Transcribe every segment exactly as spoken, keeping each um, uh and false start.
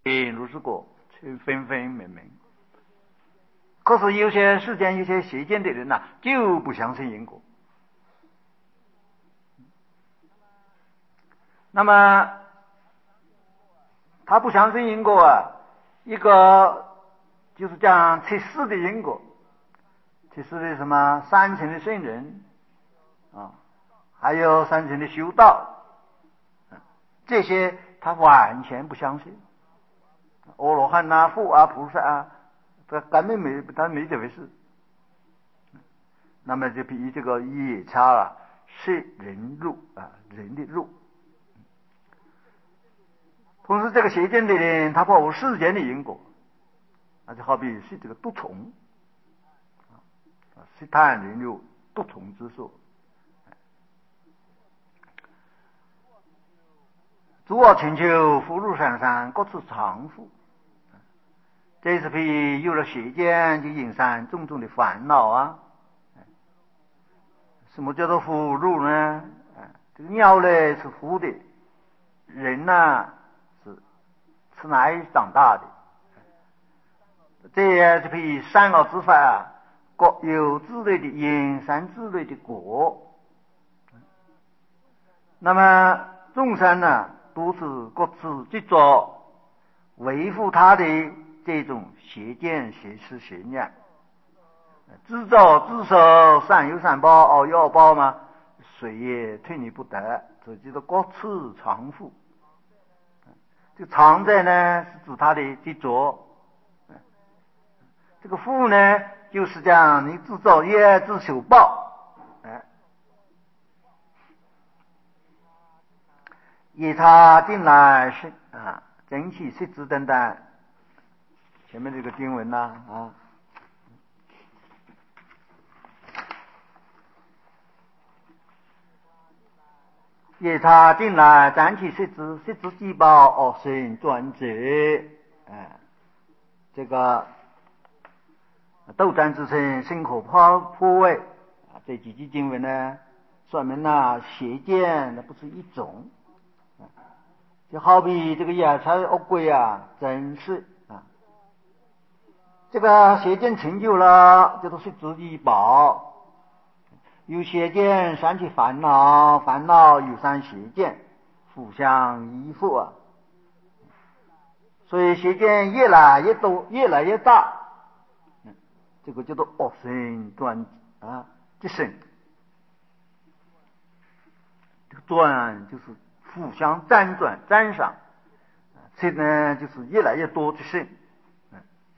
如是果，却分分明明。可是有些世间有些邪见的人呐、啊，就不相信因果。那么他不相信因果啊，一个就是讲测试的因果，测试的什么三层的圣人啊，还有三层的修道，这些他完全不相信。阿罗汉啊、佛啊、菩萨啊，他根本没他没这回事。那么就比这个夜叉啊，是人入啊，人的入。同时，这个邪见的人，他破世间的因果，那就好比是这个毒虫啊，是贪人有毒虫之说。诸恶千秋，福禄山上，各自常富。这是比有了邪见，就引生种种的烦恼啊。什么叫做福禄呢？这个鸟呢是福的，人呢是吃奶长大的。这也是比善恶之法啊，各有自类的因，善自类的果。那么众生呢，都是各自执着维护他的这种邪见、邪思、邪念。自造自受，善有善报，恶有恶报嘛，谁也退你不得，这叫做各自常富。这个常在呢，是指他的执着。这个富呢，就是讲你自造业，自受报。哎，夜叉进来是啊，整体是指等等。前面这个经文呢啊。夜叉进来，暂起失之，失之既报，恶生转折。哎，这个斗战之声，心可破破位啊！这几句经文呢，说明了邪见那不是一种，啊、就好比这个夜叉恶鬼啊，真是啊，这个邪见成就了，这都是自己报。有邪见生起烦恼，烦恼有生邪见，互相依附啊。所以邪见越来越多，越来越大，嗯，这个叫做恶生转啊，即生。这个转就是互相辗转沾上，这呢就是越来越多即生。嗯，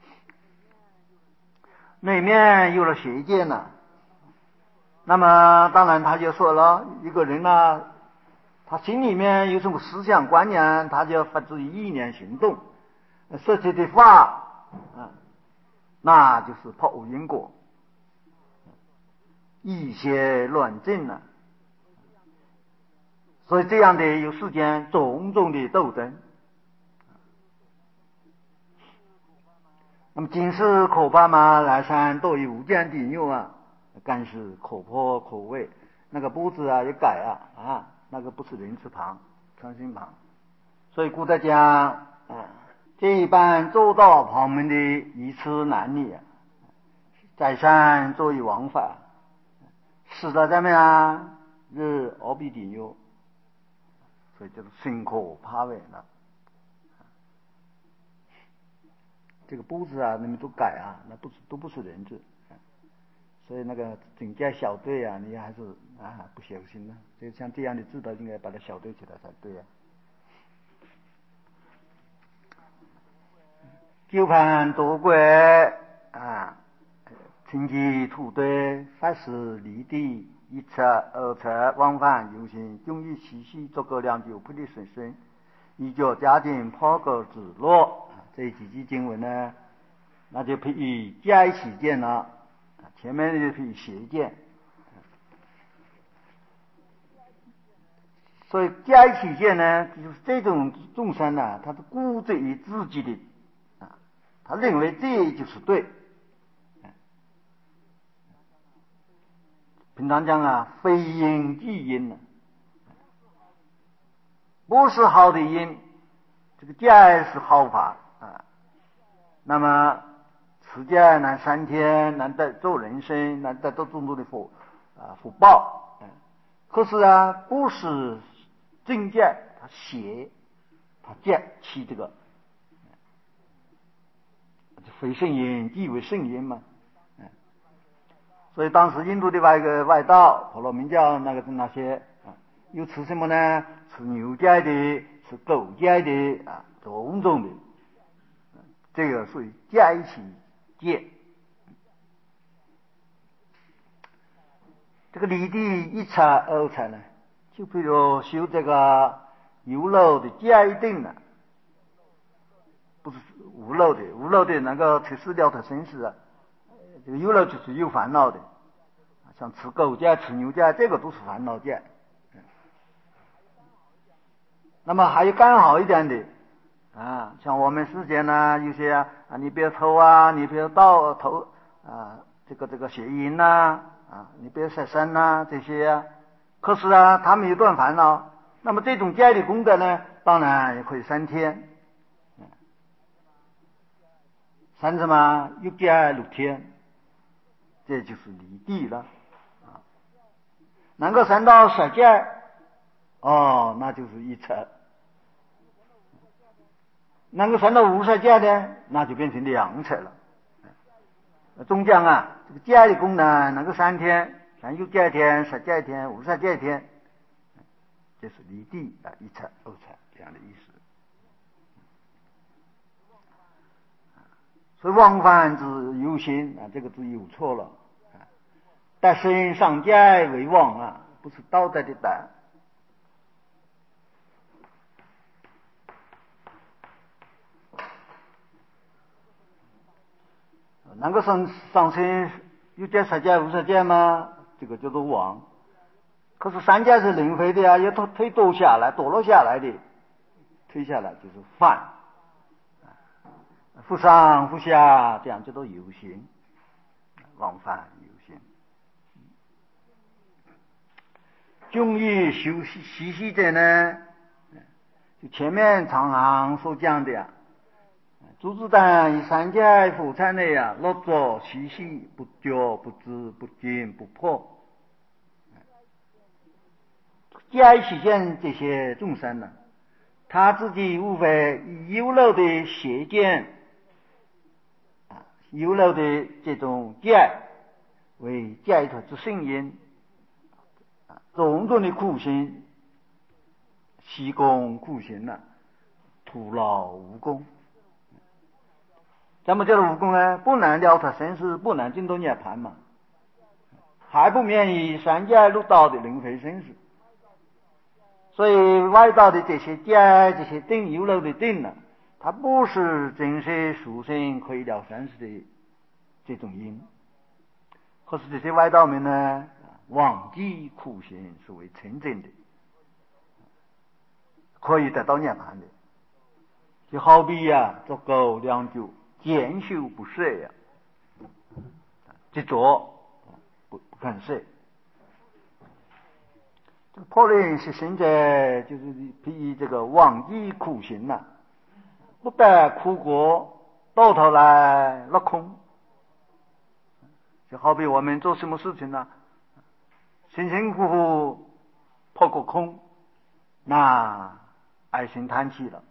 里面有了邪见呢、啊。那么当然他就说了，一个人呢、啊，他心里面有什么思想观念，他就要发自意念行动，说出的话啊，那就是破无因果，以邪乱正啊。所以这样的有世间种种的斗争。那么今世可怕吗？来生多于无间地狱啊，更是可破可畏。那个不字啊也改啊啊，那个不是人字旁，川心旁。所以古代讲啊，这一般做到旁门的一次难力啊，在山作为王法，死到怎么样？是恶比地狱，所以叫做心可怕畏了。这个不字啊，你们都改啊，那不是都不是人字。所以那个整架小队啊，你还是啊不小心了。就像这样的字都应该把它小队起来才对啊。九盘夺鬼啊，清吉土堆，发誓离地，一测二测往返游行，终于七夕做个两九不离神身，一脚家庭抛个子落。这几句经文呢，那就可以加一起见了。前面就可以邪见，所以加一起见呢，就是这种众生呢，他是固执于自己的啊，他认为这就是对。平常讲啊，非因即因呢，不是好的因， 这个戒是好法啊。那么持戒能三天，能得做人生，能得到众多的福啊福报。嗯，可是啊，不是正戒，他邪，他戒起这个非圣因即为圣因嘛。嗯，所以当时印度的外个外道婆罗门教那个那些啊，又吃什么呢？吃牛戒的，吃狗戒的啊，种种的。这个属于戒起戒。这个离地一禅二禅呢，就比如修这个有漏的戒定了，不是无漏的，无漏的能够彻示了脱生死啊。这个有漏就是有烦恼的，像吃狗戒、吃牛戒，这个都是烦恼戒。那么还有更好一点的啊，像我们世间呢，有些啊，你不要偷啊，你不要盗偷啊，这个这个邪淫呐，啊，你不要杀生呐，这些啊。可是啊，他们有断烦恼，那么这种戒的功德呢，当然也可以三天，三什么又戒六天，这就是离地了啊。能够三到十戒，哦，那就是一册。能够传到无色戒的，那就变成两册了。中将啊，这个戒的功能能够三天，像有戒天、十戒天、无色戒天，这是离地啊，一册、二册这样的意思。所以妄犯之有心啊，这个字有错了啊。得身上戒为妄啊，不是道德的德。能够上上升有戒十戒无色戒吗？这个叫做妄。可是三戒是轮回的啊，要推推堕下来，堕落下来的，推下来就是犯，负上负下，这样叫做有形，妄犯有形。中医修习习者呢，就前面常常所讲的呀。诸子等以三界佛刹内啊，落着习习，不觉不知不惊不破。戒期间这些众生呢，他自己无非以有漏的邪见啊，有漏的这种戒为戒脱之圣因，啊，种种的苦行，习功苦行了，徒劳无功。怎么叫做无功呢？不能了脱生死，不能进入涅槃嘛，还不免于三界六道的轮回生死。所以外道的这些戒、这些定有漏的定呢，它不是真实殊胜可以了生死的这种因。可是这些外道们呢，忘记苦行是为成真的，可以得到涅槃的。就好比呀、啊，做狗两酒。坚修不赦呀，执着不不肯赦。这个破令是现在就是比这个忘记苦行了、啊，不得苦果，到头来落空。就好比我们做什么事情呢、啊，辛辛苦苦破个空，那唉声叹气了。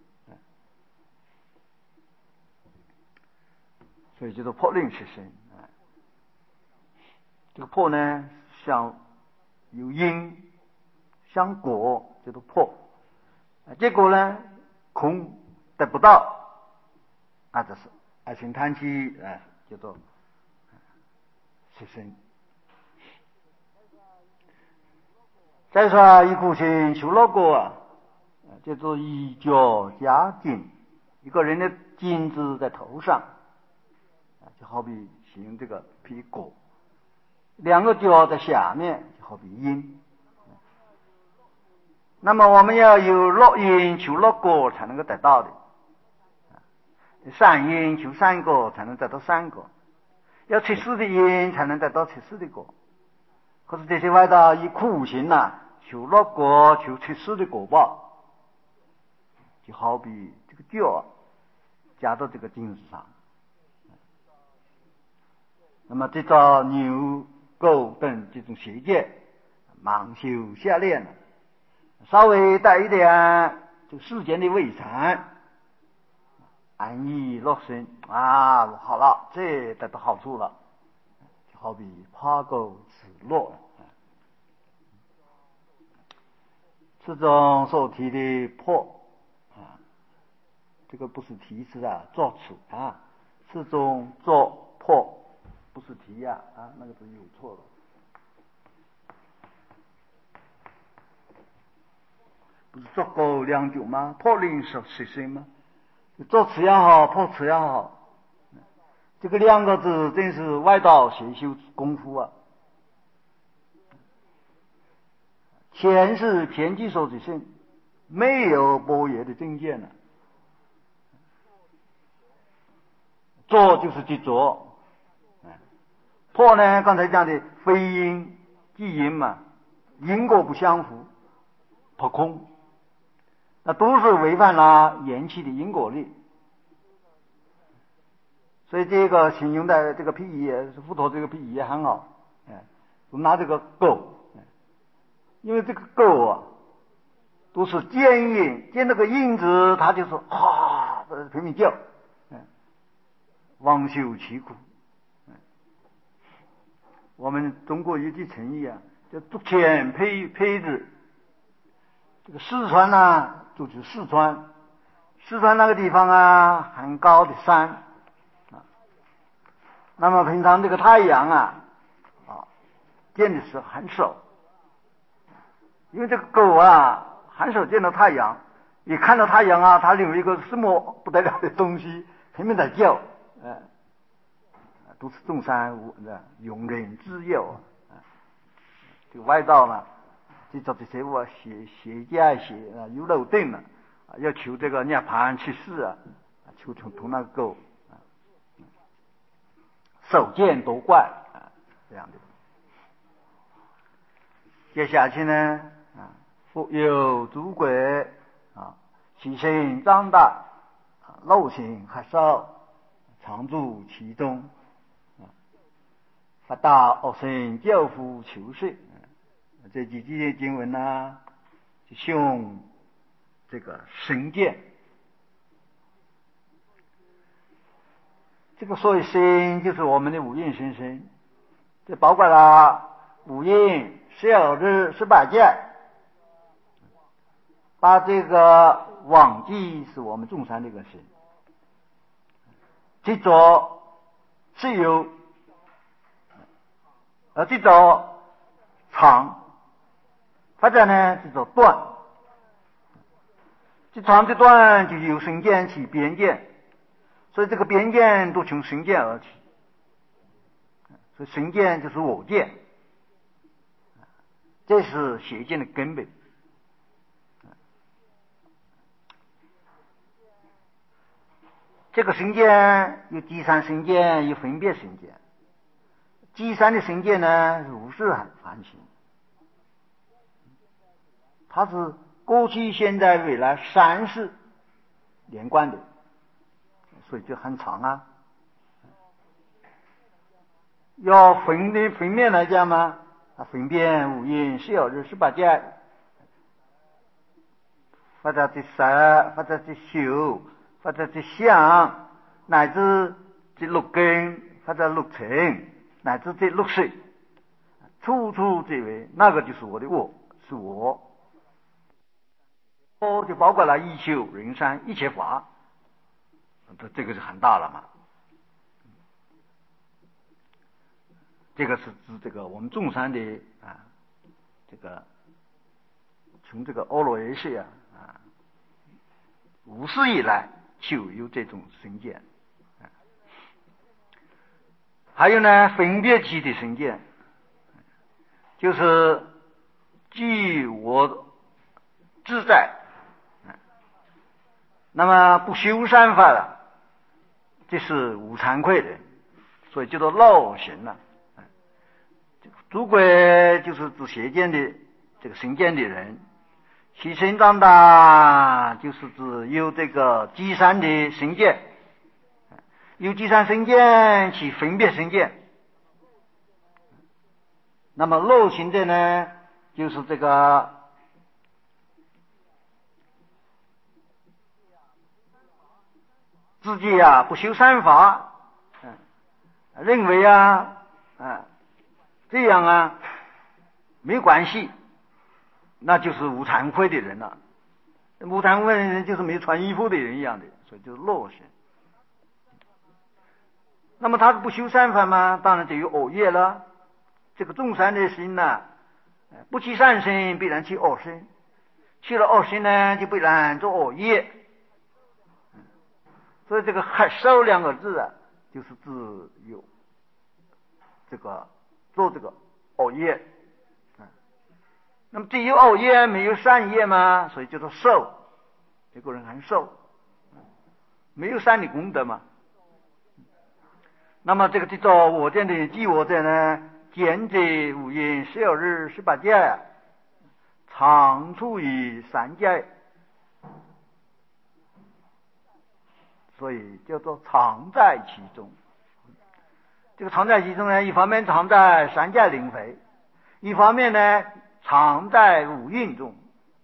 所以叫做破令失身啊。这个破呢，像有因，像果，叫做破。结果呢，空得不到，那就是唉声叹气啊，叫做失身。再说一苦行求乐果啊，叫做以脚加金，一个人的金子在头上。就好比形容这个皮果，两个脚在下面，就好比因。那么我们要有乐因求乐果才能够得到的，善因求善果才能得到善果，要出世的因才能得到出世的果。可是这些外道以苦行啊，求乐果求出世的果报， 就好比这个脚加到这个金子上。那么这招牛、狗等这种邪见，盲修下练了，稍微带一点这个世间的微禅，安逸乐身啊，好了，这得到好处了，就好比爬狗吃落。这种所提的破啊，这个不是提词啊，作词啊，这种作破不是提呀 啊, 啊，那个字有错了。不是作狗两九吗？破令是实心吗？作词也好，破词也好，这个两个字真是外道邪修功夫啊。前是偏激所之性，没有般若的境界呢。作就是执着，破呢，刚才讲的非因即因嘛，因果不相符，破空，那都是违反了缘起的因果力。所以这个形容的这个譬喻，佛陀这个譬喻也很好，哎，就拿这个狗，因为这个狗啊，都是见因，见那个因子，它就是啊，拼命叫，枉修其苦。我们中国有句成语啊，叫竹前配配子。这个四川呢、啊，就是四川，四川那个地方啊，很高的山啊。那么平常这个太阳啊，啊，见的是很少，因为这个狗啊，很少见到太阳。一看到太阳啊，它有一个什么不得了的东西，拼命在叫，呃，都是众山无庸人自有啊。这个外道呢，就做这些我邪邪家邪啊，有漏定了啊，要求这个涅槃去世啊，求从从那个狗啊，手见多怪啊，这样的。接下去呢啊，复有诸鬼啊，其性长大，肉性还少，常住其中，发大恶性教父求是。这几句经文呢，就用这个神见。这个所谓身，就是我们的五蕴心身，这包括了五蕴、十二日、十八界，把这个忘记是我们众生这个身，执着是有，而执着长。发展呢，这叫断，这长这断就由身见起边见，所以这个边见都从身见而起，所以身见就是我见，这是邪见的根本。这个身见有第三身见，有分别身见。第三的身见呢，如是反省。它是过去、现在、未来三世连贯的，所以就很长啊。要分的分面来讲嘛，啊，分辨五蕴、十二日、十八界，或者这色，或者这修，或者这相，乃至这六根，或者六尘，乃至这六识，处处这位，那个就是我的我，是我。哦，就包括了一修、人山、一切法，这这个是很大了嘛。这个是指这个我们众生的啊，这个从这个阿罗耶识啊啊，无始以来就有这种身见。还有呢，分别起的身见，就是即我自在。那么不修善法了，这是无惭愧的，所以叫做老行了。诸鬼就是指邪见的这个身见的人， 起身长大就是指有这个积善的身见，有积善身见起分别身见。那么漏行者呢，就是这个自己啊不修善法，嗯，认为啊啊这样啊没关系，那就是无惭愧的人了。无惭愧的人就是没穿衣服的人一样的，所以就是漏行。那么他是不修善法吗？当然就有恶业了。这个众善的心呢，不起善心必然起恶心，起了恶心呢就必然做恶业。所以这个害受两个字啊，就是指有这个做这个恶业。那么只有恶业没有善业嘛，所以叫做受，这个人还受，没有善的功德嘛。那么这个叫做我见的即我见呢，见者无因十有日十八界，常处于三界，所以叫做常在其中。这个常在其中呢，一方面常在三界灵非，一方面呢常在五蕴中，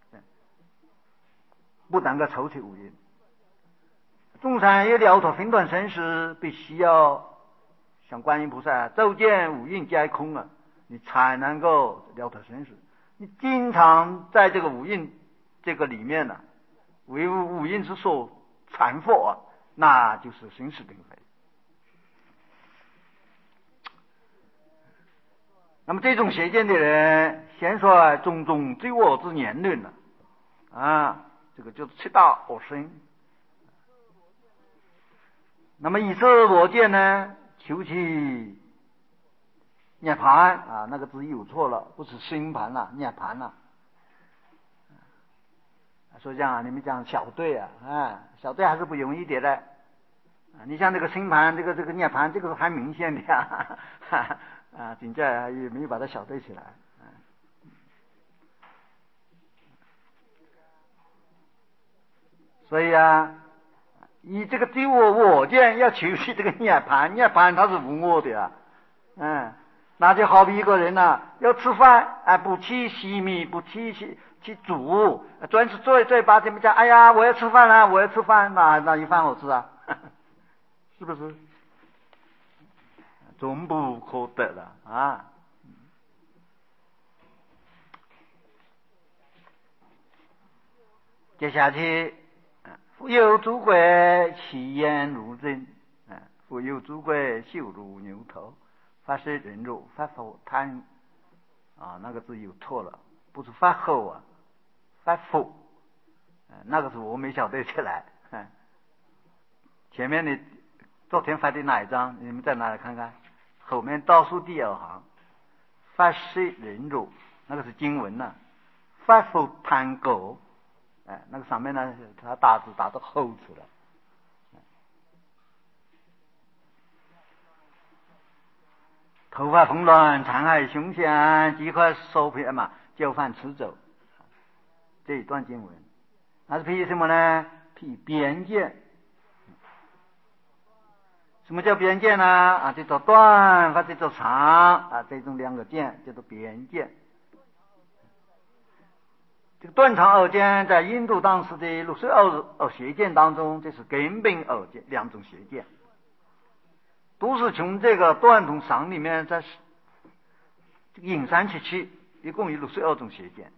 不能够抽取五蕴。众善要了脱分段生死，必须要像观音菩萨照见五蕴皆空啊，你才能够了脱生死。你经常在这个五蕴这个里面呢、啊，为五蕴之所缠缚啊，那就是生死并非。那么这种邪见的人，先说种种罪恶之言论了啊，这个就是七大恶生。那么以是我见呢，求其涅槃啊，那个字有错了，不是心盘了，涅槃了。所以这样你们讲小队啊，啊，小队还是不容易的的。你像这个心盘，这个这个涅槃，这个还明显的呀，啊，真正也没有把它小对起来。所以啊，以这个对我我见要求取这个涅槃，涅槃它是无我的啊，嗯，那就好比一个人呐、啊，要吃饭，哎，不去洗米，不去去去煮，专是坐嘴巴这么讲，哎呀，我要吃饭了，我要吃饭，那那一饭好吃啊，是不是？终不可得了啊！接下去，复有诸鬼其言如人，复有诸鬼嗅如牛头，发是人肉，发佛贪啊，那个字有错了，不是发后啊，发佛，那个是我没晓得起来。前面的昨天发的哪一张？你们在哪里看看？后面倒数第二行，发是人肉，那个是经文呐、啊，发佛贪狗。哎，那个上面呢，他打字打到后去了。头发蓬乱，残害凶险，即刻收皮嘛，就犯持走。这一段经文，那是批什么呢？批边界。什么叫边界呢？啊，这种短或这种长啊，这种两个剑叫做边界。这个断长二剑在印度当时的六十二二邪剑当中，这是根本二剑，两种邪剑，都是从这个断同长里面再这个引申出去，一共有六十二种邪剑。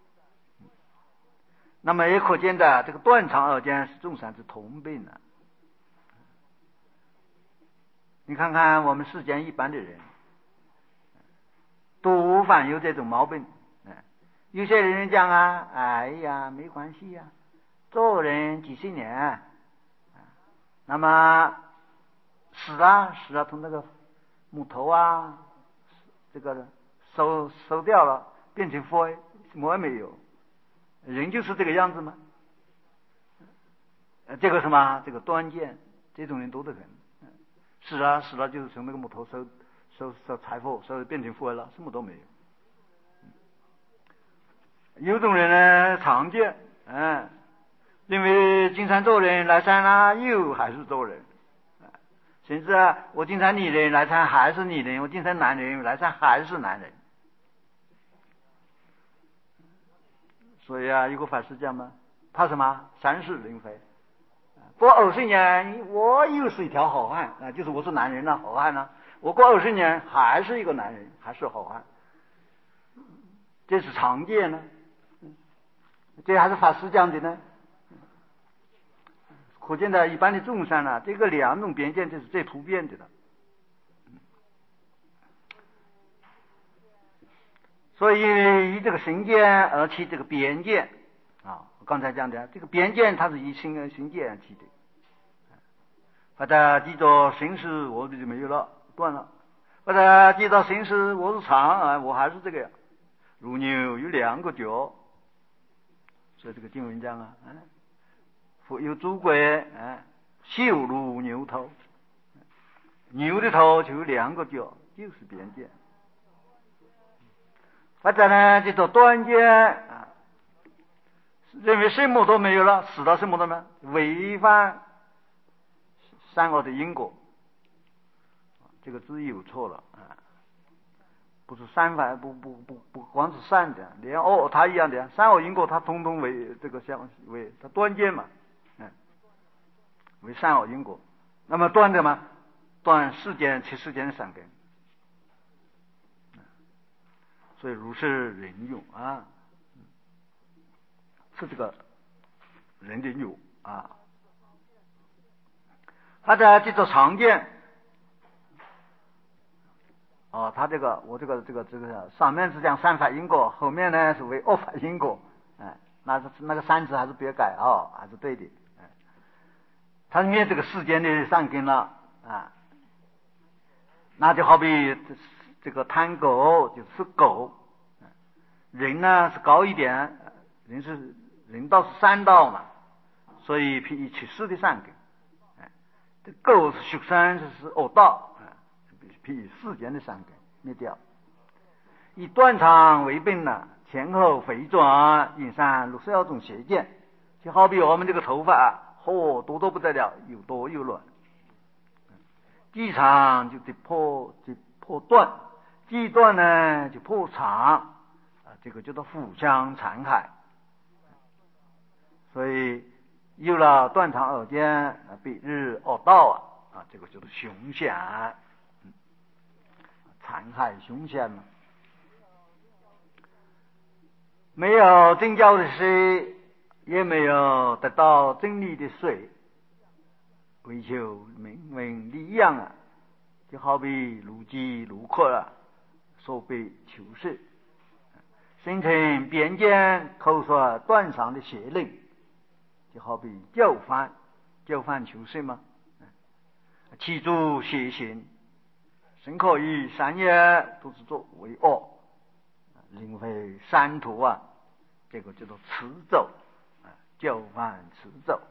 那么也可见的，这个断长二剑是众善之通病的。你看看我们世间一般的人，多犯有这种毛病。有些人讲啊，哎呀，没关系呀、啊，做人几十年，那么死啊死啊，从那个木头啊，这个收收掉了，变成灰，什么也没有。人就是这个样子吗？这个什么，这个断剑，这种人多得很。死啊死了，就是从那个木头收收收柴火，收变成灰了，什么都没有。 有种人呢常见，嗯，认为经常做人来参啊，又还是做人，甚至啊，我经常女人来参还是女人，我经常男人来参还是男人。所以啊，有个法师讲嘛，怕什么？三世轮回。过二十年，我又是一条好汉啊，就是我是男人了，好汉了。我过二十年还是一个男人，还是好汉，这是常见呢。这还是法师讲的呢。可见的一般的众生呢，这个两种边界这是最普遍的了。所以以这个行见而起这个边界啊，我刚才讲的这个边界它是以行行见而起的。把它记着行识我就没有了，断了。把它记到行识我是常啊，我还是这个样。如牛有两个角，所以这个经文讲啊，复有诸鬼，哎，秀如牛头，牛的头就有两个角，就是边界。或者呢，这种断见啊，认为什么都没有了，死到什么都没有，违反善恶的因果。这个字有错了啊，不是善法，不不不不光是善的，连恶它一样的，善恶因果它通通为这个相为它断见嘛，嗯，为善恶因果。那么断的嘛，断世间其世间的善根。所以如是人有啊，是这个人的有啊。他的这个常见哦，他这个我这个这个这个上面是讲善法因果，后面呢是为恶法因果，哎，那是那个三字还是别改哦，还是对的，哎，他灭这个世间的善根了啊，那就好比这个贪狗就是狗。人呢是高一点，人是人道是三道嘛，所以辟起世的善根。哎，这狗是畜生，就是恶道，哎，辟世间的善根灭掉。以断肠为病呢，前后回转，引上六十二种邪见，就好比我们这个头发，嚯、哦，多多不得了，又多又乱。既长就得破，就破断；既断呢就破长。这个叫做互相残害，所以有了断肠而见，比日恶道啊，啊，这个叫做凶险，嗯，残害凶险嘛。没有真教的水，也没有得到真理的水，为求名闻利养啊，就好比如饥如渴啊，所被求是。形成边间口说断肠的邪令，就好比教犯，教犯求是嘛，起诸邪行，甚可以善业都是作为恶，临非三途啊，这个叫做持咒啊，教犯持咒。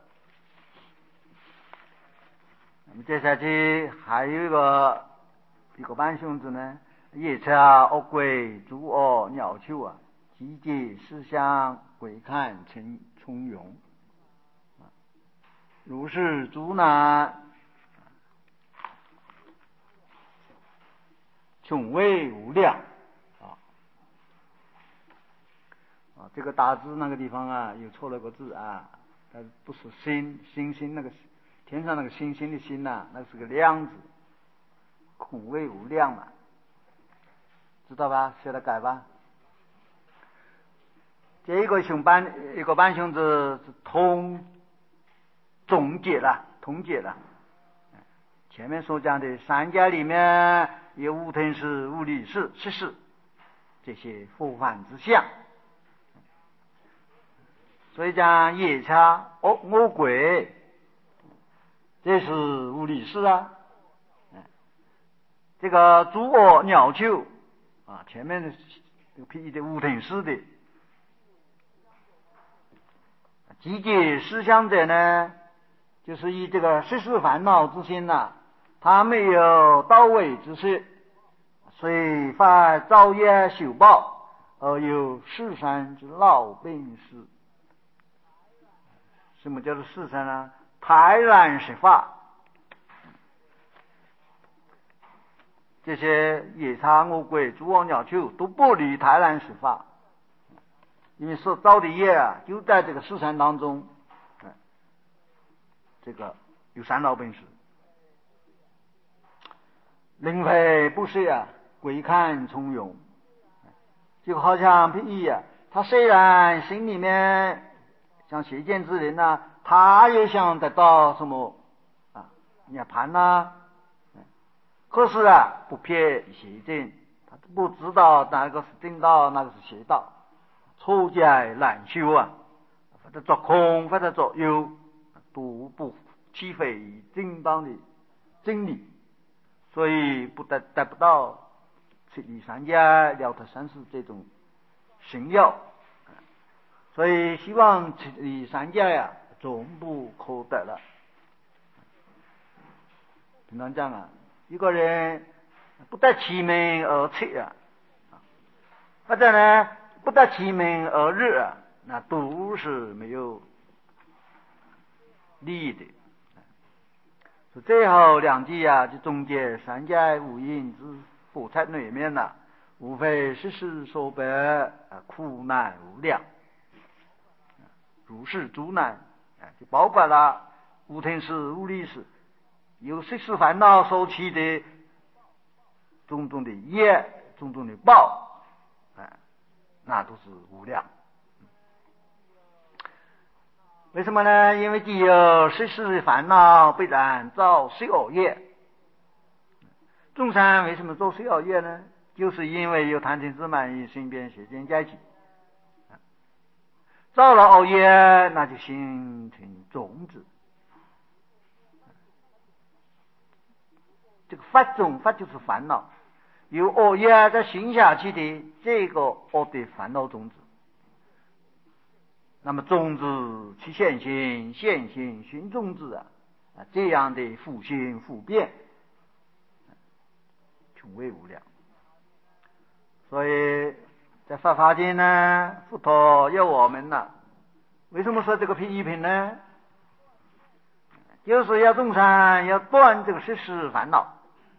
那么接下去还有一个一个班兄子呢，夜叉恶鬼诸恶鸟兽啊，集结思想鬼看成从容，如是诸难，穷微无量啊啊！这个打字那个地方啊，有错了个字啊，它不是星星星那个天上那个星星的星呐、啊，那是个量字，孔微无量嘛，知道吧？写了改吧。这一个兄班一个班兄子是通总结了，统结了。前面所讲的三家里面有无腾事、无理事、事事这些佛法之相，所以讲夜叉、恶恶鬼，这是无理事啊。这个诸恶鸟兽啊，前面的这个批的无腾事的。集结思想者呢，就是以这个世事烦恼之心呐、啊，他没有到位之事，所以发造业修报， 而有世上之老病死。什么叫做世上呢？泰然实法。这些夜叉恶鬼、诸王鸟兽都不离泰然实法，因为所造的业啊，就在这个世上当中，嗯，这个有三老病死。灵非不是啊，鬼看从容，就好像譬喻啊，他虽然心里面像邪见之人啊，他也想得到什么啊涅槃呐，可是啊不撇邪见，他不知道哪个是正道，哪个是邪道，错解难修啊，或者作空，或者作有，都不起非正当的真理，所以不得得不到七离三界了脱生死这种神药。所以希望七离三界呀，总不可得了。平常讲啊，一个人不得其门而出啊，或者呢不得其门而入啊，那都是没有利益的。最后两句啊，就总结三界五蕴之佛在内面了，无非世事所迫，苦难无量，如是诸难，就包括了无天事、无理事，由世事烦恼所起的种种的业、种种的报，那都是无量。为什么呢？因为既有世事烦恼，必然造十恶业。众生为什么造十恶业呢？就是因为有贪嗔痴慢疑身边邪见在起，造了恶业，那就形成种子。这个发种，发就是烦恼，有恶业在行下去的这个恶的烦恼种子。那么种子其现行，现行寻种子啊，啊这样的复兴复变，穷微无量。所以在法华经呢，佛陀要我们呢，为什么说这个譬喻品呢？就是要众生要断这个世事烦恼，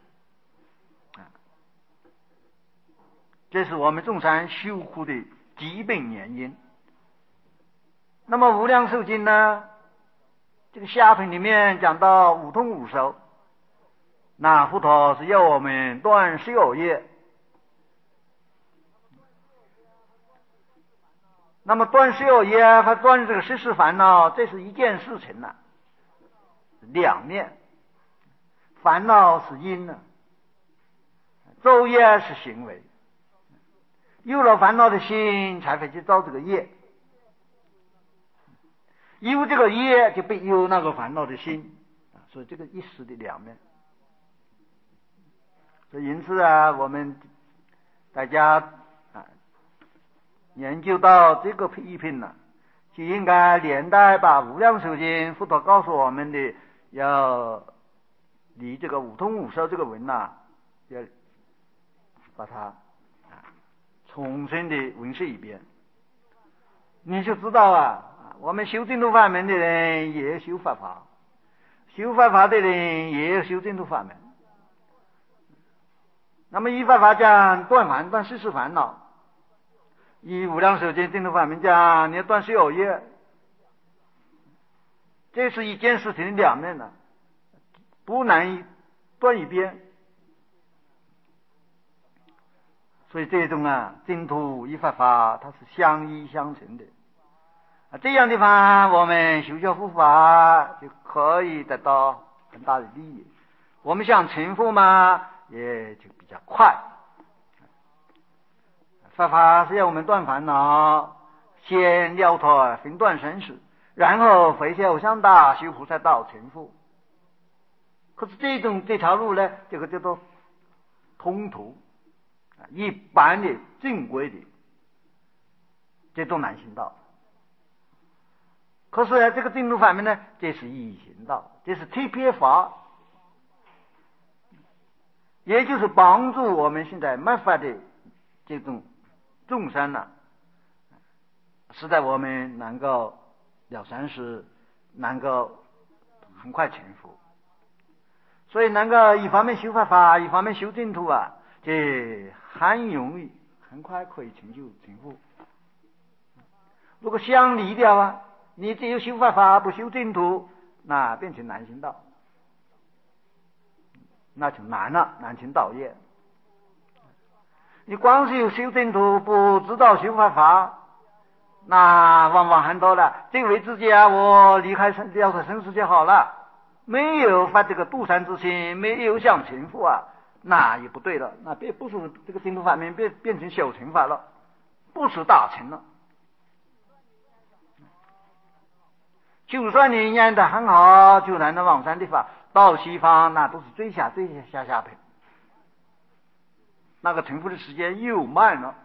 这是我们众生修苦的基本原因。那么无量寿经呢，这个下品里面讲到五通五受，那佛陀是要我们断十恶业。那么断十恶业和断这个世事烦恼，这是一件事情呢，两面。烦恼是因呢，造业是行为。有了烦恼的心，才会去造这个业。有这个业，就必有那个烦恼的心，所以这个一时的两面。所以因此啊，我们大家啊研究到这个譬喻品呢，就应该连带把无量寿经佛陀告诉我们的，要离这个五通五受这个文呐，要把它啊重新的温习一遍，你就知道啊。我们修净土法门的人也修法法，修法法的人也修净土法门。那么依法法讲断烦断世事烦恼，以无量寿经净土法门讲你要断十恶业，这是一件事情两面的，不难断一边。所以这种啊净土依法法它是相依相成的。啊，这样的话，我们修学佛法就可以得到很大的利益。我们想成佛嘛，也就比较快。法法是要我们断烦恼，先了脱分断生死，然后回向无上大修菩萨道成佛。可是这种这条路呢，这个叫做通途，一般的正规的，这都难行道。可是呢，这个净土法门呢，这是易行道，这是特别法，也就是帮助我们现在没法的这种众生呢、啊，使得我们能够了三事，能够很快成佛。所以能够一方面修法法，一方面修净土啊，这很容易，很快可以成就成佛。如果相离掉啊，你只有修法法不修净土，那变成难行道，那就难了，难成道业。你光是有修净土，不知道修法法，那往往很多了，这为自己啊，我离开生了脱生死就好了，没有发这个度善之心，没有想成佛啊，那也不对了，那变不是这个净土法门变变成小乘法了，不是大乘了。就算你念得很好，就能往生的法，到西方那都是最下最下下品，那个成佛的时间又慢了。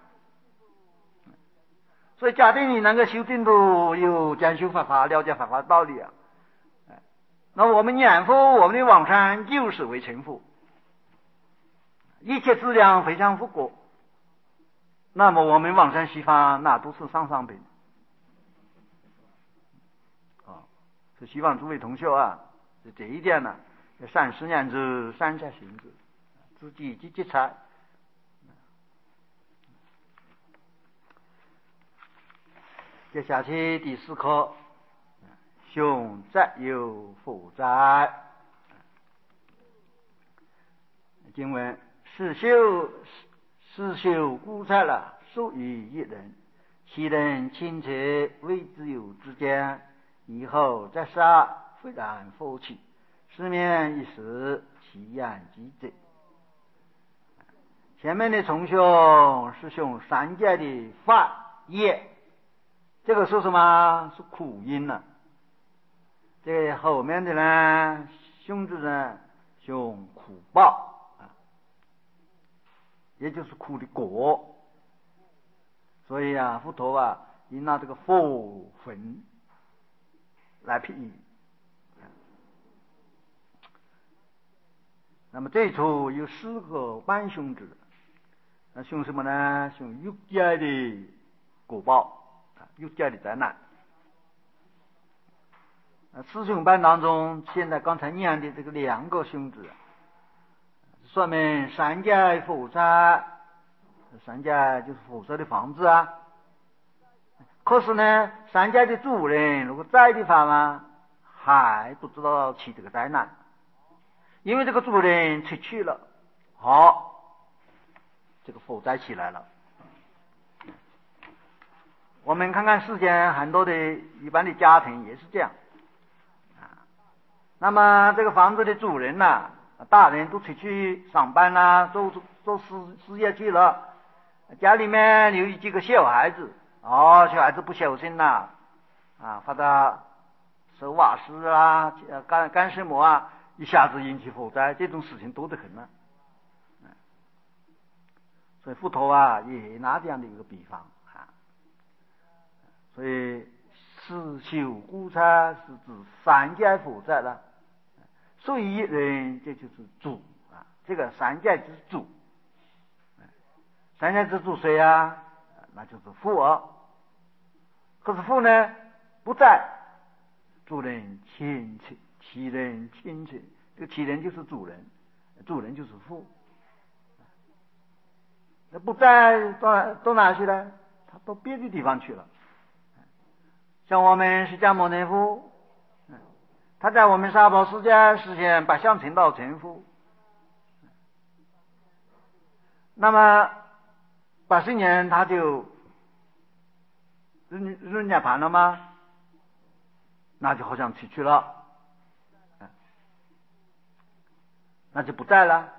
所以假定你能够修净土，有讲修法法，了解法法的道理啊，那我们念佛，我们的往生就是为成佛，一切资粮非常富国，那么我们往生西方那都是上上品啊。所以希望诸位同学啊，这一点呢，要善思念之，善下行之，自己积积财。接下去第四课，凶宅有福宅。经文：是修是修孤宅了，属于一人，其人亲切，为自有之间，以后再杀，忽然复起，失眠一时，其言即止。前面的重凶是凶三界的法业，这个是什么？是苦因呢、啊。这后面的呢，凶字呢，凶苦报啊，也就是苦的果。所以啊，佛陀啊，以拿这个佛魂来譬喻。那么最初有四个半凶字，那凶什么呢？凶欲界的果报啊，欲界的灾难。四凶班当中，现在刚才念的这个两个凶字，说明三界佛宅，三界就是佛舍的房子啊。可是呢，三界的主人如果在的话嘛，还不知道起这个灾难，因为这个主人出去了，好，这个佛灾起来了。我们看看世间很多的一般的家庭也是这样。那么这个房子的主人呐、啊，大人都出去上班啦、啊，做做事事业去了，家里面有几个小孩子，哦，小孩子不小心呐、啊，啊，把他手瓦斯啊，干干什么啊，一下子引起火灾，这种事情多得很呢、啊。所以佛陀啊，也拿这样的一个比方啊，所以是修孤宅是指三界佛宅了。所以一人，这就是主啊，这个三界之主。三界之主谁啊？那就是佛。可是佛呢不在，主人亲切，其人亲切，这个其人就是主人，主人就是佛。那不在到到哪去了？他到别的地方去了。像我们释迦牟尼佛，他在我们娑婆世界实现八相成道成佛，那么八十年他就入入涅盘了吗？那就好像出去了，那就不在了。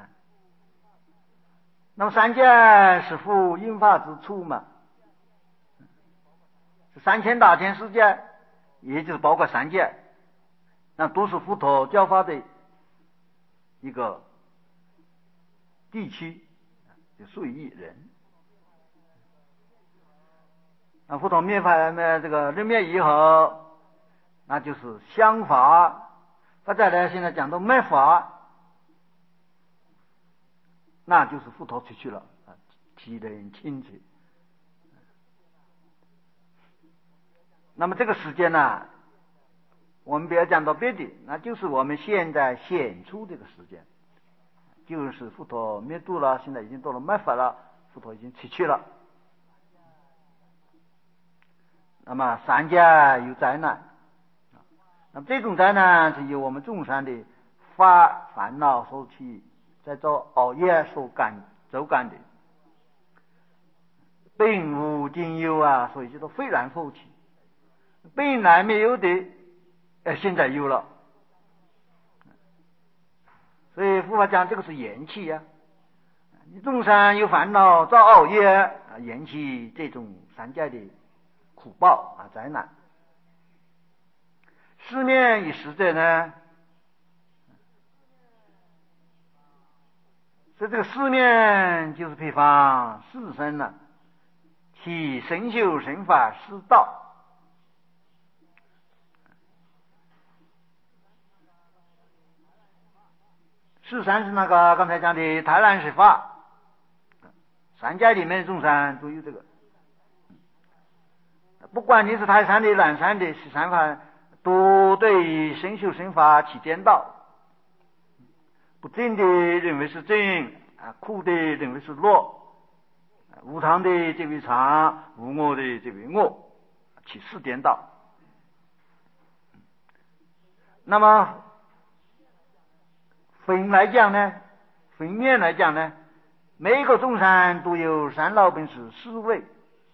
那么三界是佛应化之处嘛？三千大千世界，也就是包括三界，那都是佛陀教法的一个地区，就属于一人。那佛陀灭法呢，这个人灭以后，那就是相法。他再来现在讲到灭法，那就是佛陀出去了啊，其人亲切那么这个时间呢，我们不要讲到别的，那就是我们现在显出这个时间，就是佛陀灭度了，现在已经到了末法了，佛陀已经出去了。那么三界有灾难，那么这种灾难是由我们众生的发烦恼所起，在做熬夜所干走干的，并无今有啊，所以叫做非然佛起。本来没有的，呃，现在有了。所以佛法讲这个是延期呀、啊，你众生有烦恼造熬夜啊，延期这种三界的苦报啊灾难。失眠一时者呢，所以这个失眠就是比方世身呢，其神修神法失道。世山是那个刚才讲的贪婪是法，三界里面的众生都有这个，不管你是泰山的、南山的、十三法，都对神修神法起颠倒，不正的认为是正啊，苦的认为是乐，无常的这为常，无我的这为我，起四颠倒。那么分来讲呢，分面来讲呢，每一个众生都有三老本事四位，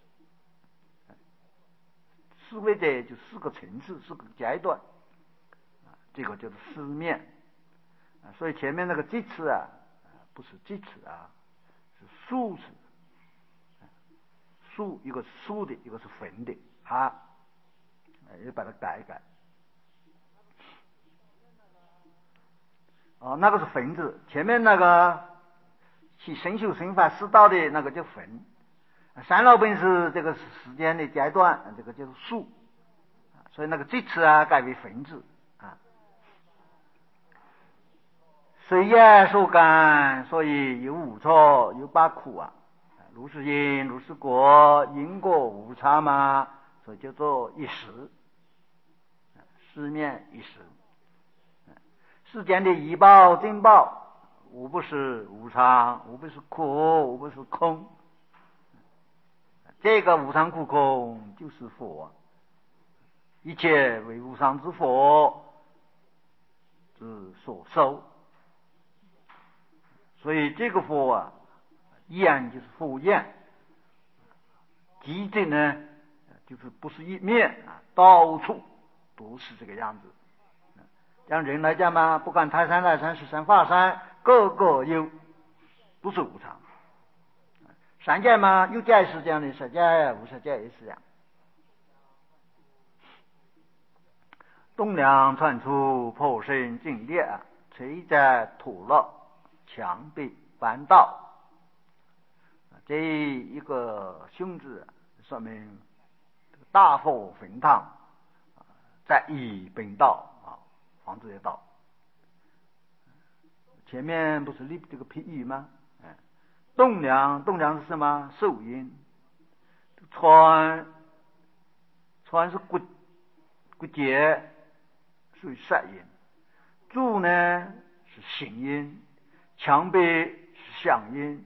四位的就四个层次，四个阶段，这个就是四面。所以前面那个这次啊，不是这次啊，是数次，数一个是竖的，一个是分的，哈，也把它改一改。哦，那个是分字，前面那个去神修神法师道的那个叫分，三老本是这个时间的阶段，这个就是数，所以那个这次啊改为分字啊。随业受感，所以有五错，有八苦啊。如是因，如是果，因果无差嘛，所以叫做一时，思念一时。世间的医报正报，无不是无常，无不是苦，无不是空。这个无常苦空就是佛，一切为无常之佛之所受。所以这个佛啊，眼就是佛眼，机智呢就是不是一面啊，到处都是这个样子。像人来讲嘛，不管泰山、南山、十山、法山，个个有，都是无常。三界嘛，有界是这样的，十界、无十界也是这样。东梁传出破身尽裂，垂在土勒，墙壁翻道。这一个凶字说明大佛坟堂在以本道啊，房子的道。前面不是立这个譬喻吗？哎，栋梁，栋梁是什么？受音。川，川是骨骨节，属于塞音。柱呢是形音，墙壁是响音。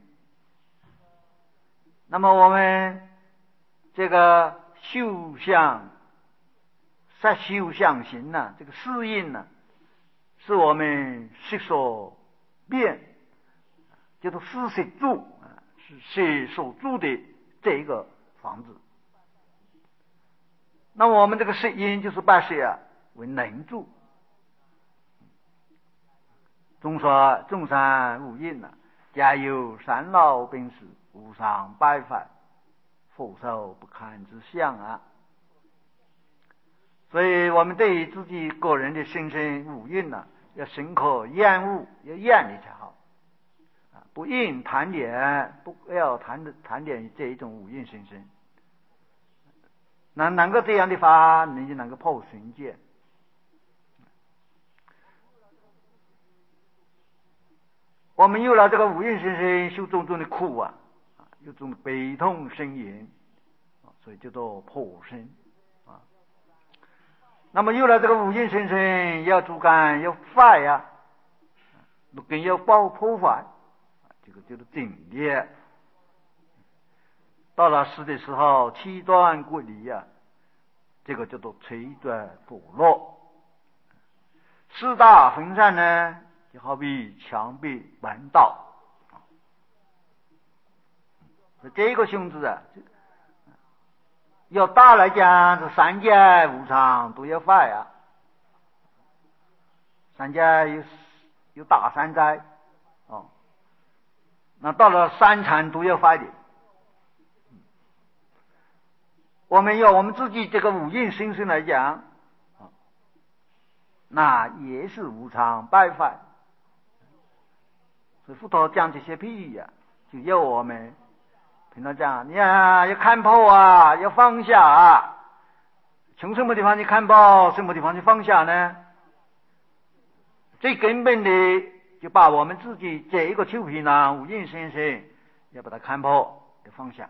那么我们这个修相、色修相行呢、啊，这个四音呢、啊，是我们色所变，叫做四色住啊，是色所住的这一个房子。那么我们这个色音就是把色啊为能住。众说众生无印啊，假有三老本事，无上百法，佛受不堪之相啊。所以我们对于自己个人的心身五蕴呢、啊，要深刻厌恶，要厌离才好啊！不应谈点，不要谈谈点这一种五蕴心身。那能够这样的法，你就能够破神界。我们有了这个五蕴心身，修种种的苦啊，有种悲痛呻吟，所以叫做破身啊。 那么有了这个五阴生生，要主干要坏呀，六根要爆破坏，这个就是定力。到了死的时候，七断过离啊，这个叫做垂断堕落。四大分散呢，就好比墙壁弯道。这个性质啊，要大来讲，这三界无常都要坏啊。三界有有大三灾哦，那到了三禅都要坏的。我们要我们自己这个五蕴心性来讲，那也是无常败坏。所以佛陀讲这些譬喻啊，就要我们平常讲，你啊要看破啊，要放下啊。从什么地方去看破，什么地方去放下呢？最根本的就把我们自己这一个臭皮囊五蕴心性要把它看破，要放下。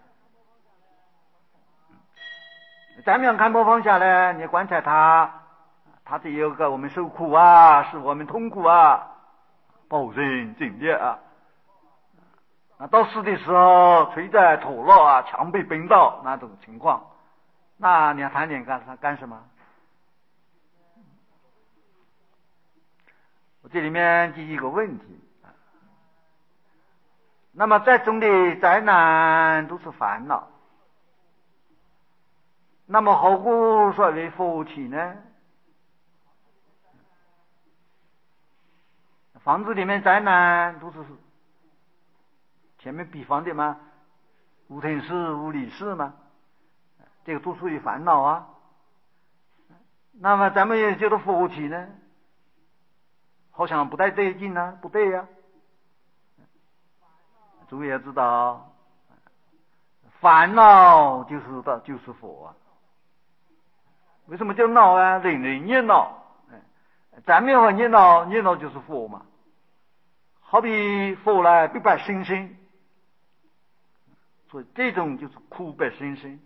怎么样看破放下呢？你观察它，它这有个我们受苦啊，是我们痛苦啊，保证境界啊。那到死的时候，垂在脱落啊，墙被崩倒那种情况，那你要谈点干干什么？我这里面提一个问题，那么在中的灾难都是烦恼，那么何故说为佛起呢？房子里面灾难都是前面比方的吗？无天事无理事吗？这个都属于烦恼啊。那么咱们也觉得佛起呢，好像不太对劲呢，不对呀、啊。诸位要知道，烦恼就是的就是佛啊。为什么叫恼啊？人人也恼。咱们要念恼，念恼就是佛嘛。好比佛来逼百生生，所以这种就是苦百生生。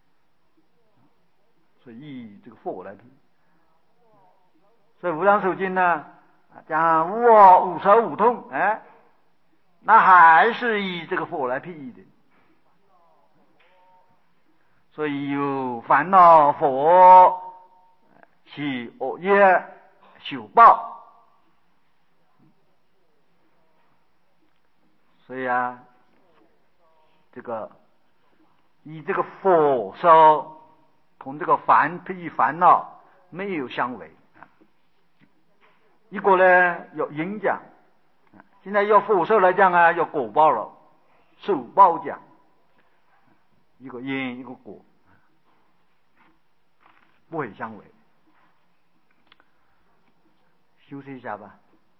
所以以这个佛来比。所以无量寿经呢，讲无我无受无痛，哎，那还是以这个佛来譬喻的。所以有烦恼佛起恶业修报。所以啊，这个以这个佛受同这个烦譬喻烦恼没有相违。一个呢要因讲，现在要佛受来讲啊，要果报了，受报讲，一个因一个果，不会相违。休息一下吧。